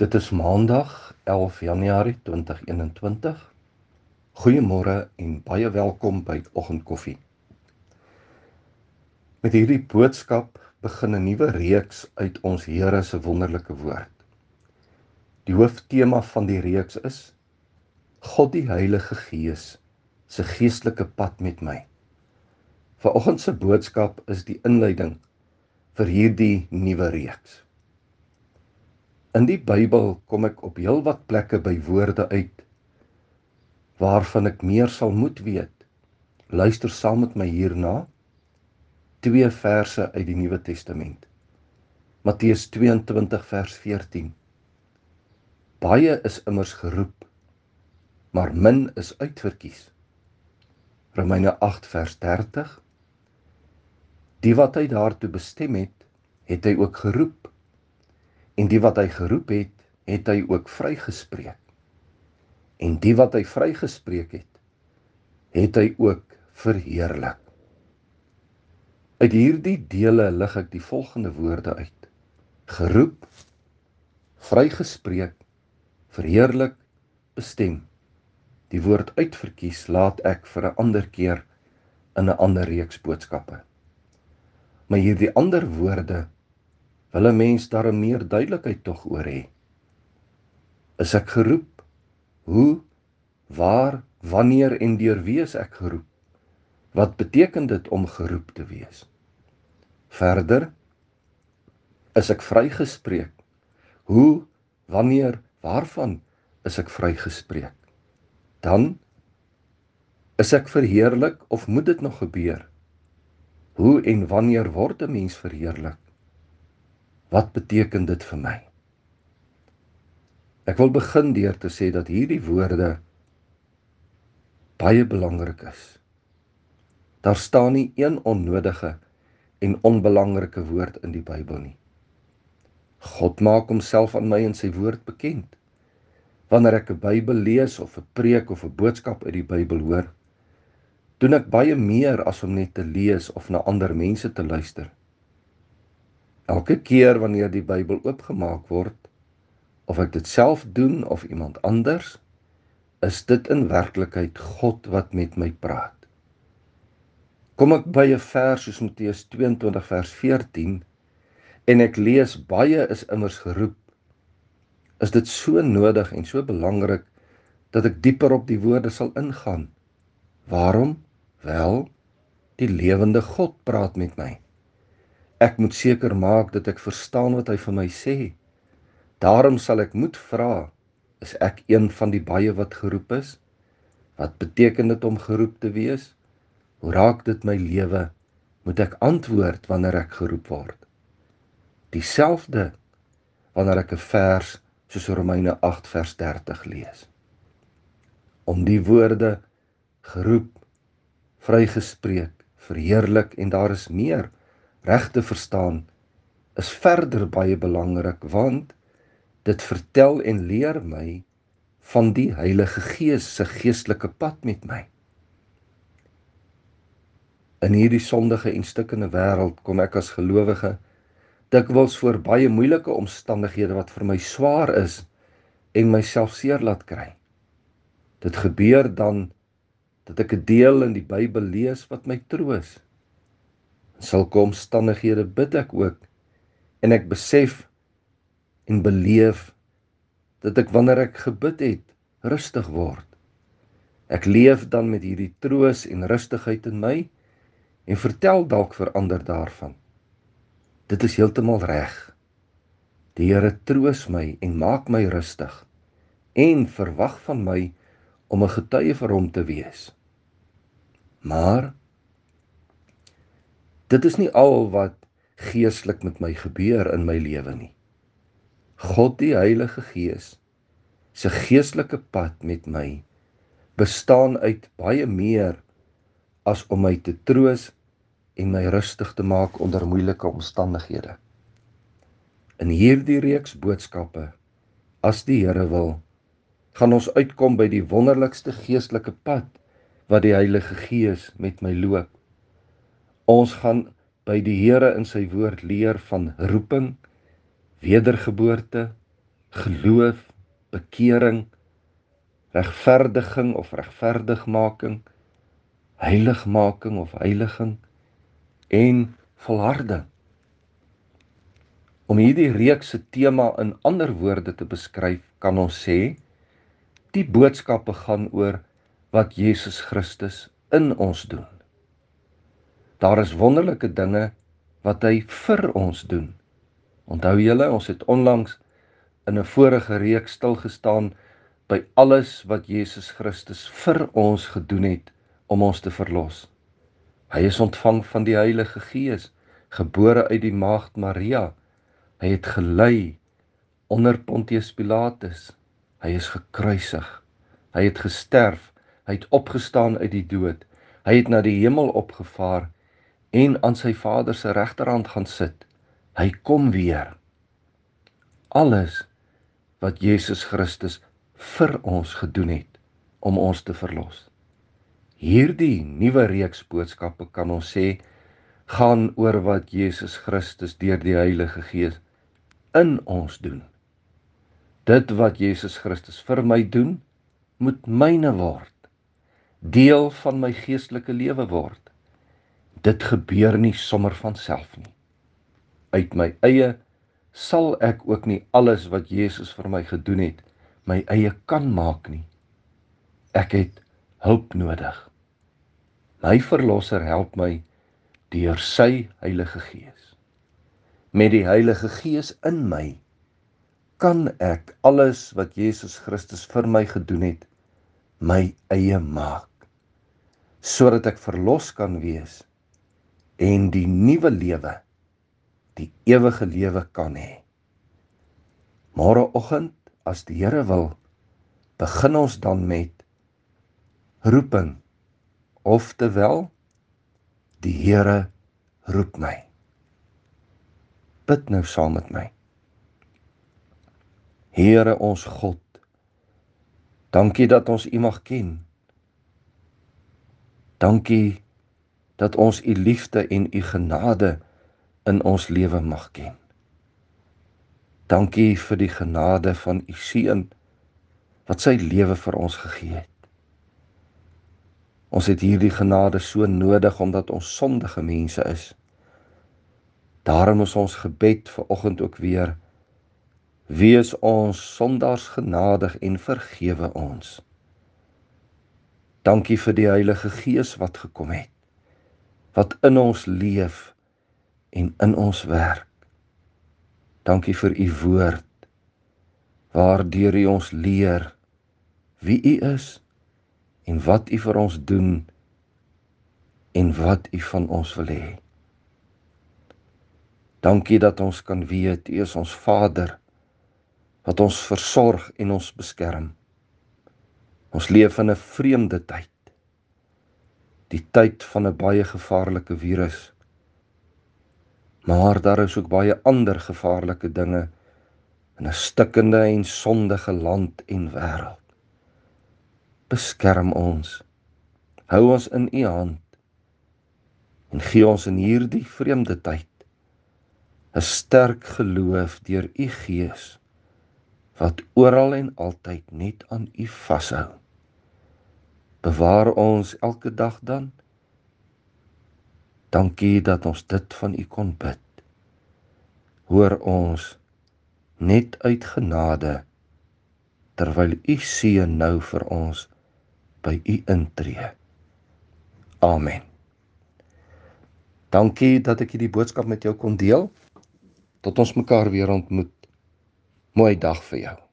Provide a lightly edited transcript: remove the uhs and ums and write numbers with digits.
Dit is Maandag 11 Januarie 2021. Goeiemôre en baie welkom by Oggendkoffie. Met hierdie boodskap begin 'n nuwe reeks uit ons Here se wonderlike woord. Die hooftema van die reeks is God die Heilige Gees se geestelike pad met my. Vanoggend se boodskap is die inleiding vir hierdie nuwe reeks. In die Bybel kom ek op heelwat plekke by woorde uit waarvan ek meer sal moet weet. Luister saam met my hierna. 2 verse uit die Nuwe Testament. Matteus 22 vers 14. Baie is immers geroep, maar min is uitverkies. Romeine 8 vers 30. Die wat hy daartoe bestem het, het hy ook geroep. En die wat hy geroep het, het hy ook vrygespreek. En die wat hy vrygespreek het, het hy ook verheerlik. Uit hierdie dele lig ek die volgende woorde uit. Geroep, vrygespreek, verheerlik, bestem. Die woord uitverkies laat ek vir 'n ander keer in 'n ander reeks boodskappe. Maar hierdie ander woorde wil 'n mens daar meer duidelikheid tog oor hê. Is ek geroep? Hoe, waar, wanneer en deur wie is ek geroep? Wat beteken dit om geroep te wees? Verder, is ek vrygespreek? Hoe, wanneer, waarvan is ek vrygespreek? Dan, is ek verheerlik of moet dit nog gebeur? Hoe en wanneer word 'n mens verheerlik? Wat beteken dit vir my? Ek wil begin deur te sê dat hierdie woorde baie belangrik is. Daar staan nie een onnodige en onbelangrike woord in die Bybel nie. God maak homself aan my in sy woord bekend. Wanneer ek 'n Bybel lees of 'n preek of 'n boodskap uit die Bybel hoor, doen ek baie meer as om net te lees of na ander mense te luister. Elke keer wanneer die Bybel oopgemaak word, of ek dit self doen of iemand anders, is dit in werklikheid God wat met my praat. Kom ek by 'n vers soos Matteus 22 vers 14 en ek lees baie is immers geroep, is dit so nodig en so belangrik dat ek dieper op die woorde sal ingaan. Waarom? Wel, die lewende God praat met my. Ek moet seker maak dat ek verstaan wat hy vir my sê. Daarom sal ek moet vra, is ek een van die baie wat geroep is? Wat beteken dit om geroep te wees? Hoe raak dit my lewe? Moet ek antwoord wanneer ek geroep word? Dieselfde wanneer ek 'n vers soos Romeine 8 vers 30 lees. Om die woorde geroep, vrygespreek, verheerlik en daar is meer reg te verstaan, is verder baie belangrik, want dit vertel en leer my van die Heilige Gees se geestelike pad met my. In hierdie sondige en stikkende wêreld kom ek as gelowige dikwels voor baie moeilike omstandighede wat vir my swaar is en myself seer laat kry. Dit gebeur dan dat ek 'n deel in die Bybel lees wat my troos. In sulke omstandighede bid ek ook en ek besef en beleef dat ek wanneer ek gebid het, rustig word. Ek leef dan met hierdie troos en rustigheid in my en vertel dalk vir ander daarvan. Dit is heeltemal reg. Die Here troos my en maak my rustig en verwag van my om 'n getuie vir hom te wees. Maar dit is nie al wat geestelik met my gebeur in my lewe nie. God die Heilige Gees se geestelike pad met my bestaan uit baie meer as om my te troos en my rustig te maak onder moeilike omstandighede. In hierdie reeks boodskappe, as die Here wil, gaan ons uitkom by die wonderlikste geestelike pad wat die Heilige Gees met my loop. Ons gaan by die Here in sy woord leer van roeping, wedergeboorte, geloof, bekering, regverdiging of regverdigmaking, heiligmaking of heiliging en volharding. Om hierdie reeks se tema in ander woorde te beskryf, kan ons sê, die boodskappe gaan oor wat Jesus Christus in ons doen. Daar is wonderlike dinge wat hy vir ons doen. Onthou julle, ons het onlangs in 'n vorige reeks stilgestaan by alles wat Jesus Christus vir ons gedoen het om ons te verlos. Hy is ontvang van die Heilige Gees, gebore uit die maagd Maria. Hy het gelei onder Pontius Pilatus. Hy is gekruisig. Hy het gesterf. Hy het opgestaan uit die dood. Hy het na die hemel opgevaar en aan sy Vader se regterhand gaan sit. Hy kom weer. Alles wat Jesus Christus vir ons gedoen het om ons te verlos. Hierdie nuwe reeks boodskappe, kan ons sê, gaan oor wat Jesus Christus deur die Heilige Gees in ons doen. Dit wat Jesus Christus vir my doen, moet myne word, deel van my geestelike lewe word. Dit gebeur nie sommer van self nie. Uit my eie sal ek ook nie alles wat Jesus vir my gedoen het, my eie kan maak nie. Ek het hulp nodig. My Verlosser help my deur sy Heilige Gees. Met die Heilige Gees in my, kan ek alles wat Jesus Christus vir my gedoen het, my eie maak, sodat ek verlos kan wees en die nuwe lewe, die ewige lewe kan hê. Môreoggend, as die Here wil, begin ons dan met roeping, oftewel, die Here roep my. Bid nou saam met my. Here ons God, dankie dat ons U mag ken. Dankie dat ons U liefde en U genade in ons lewe mag ken. Dankie vir die genade van U Seun wat sy lewe vir ons gegee het. Ons het hierdie genade so nodig omdat ons sondige mense is. Daarom is ons gebed vanoggend ook weer: wees ons sondaars genadig en vergewe ons. Dankie vir die Heilige Gees wat gekom het, wat in ons leef en in ons werk. Dankie vir U woord, waardeur U ons leer wie U is en wat U vir ons doen en wat U van ons wil hê. Dankie dat ons kan weet U is ons Vader, wat ons versorg en ons beskerm. Ons leef in 'n vreemde tyd, die tyd van 'n baie gevaarlike virus. Maar daar is ook baie ander gevaarlike dinge in 'n stikkende en sondige land en wêreld. Beskerm ons, hou ons in U hand en gee ons in hierdie vreemde tyd 'n sterk geloof deur U Gees, wat oral en altyd net aan U vashou. Bewaar ons elke dag dan. Dankie dat ons dit van U kon bid. Hoor ons net uit genade, terwyl U Seun nou vir ons by U intree. Amen. Dankie dat ek hierdie boodskap met jou kon deel. Tot ons mekaar weer ontmoet. Mooi dag vir jou.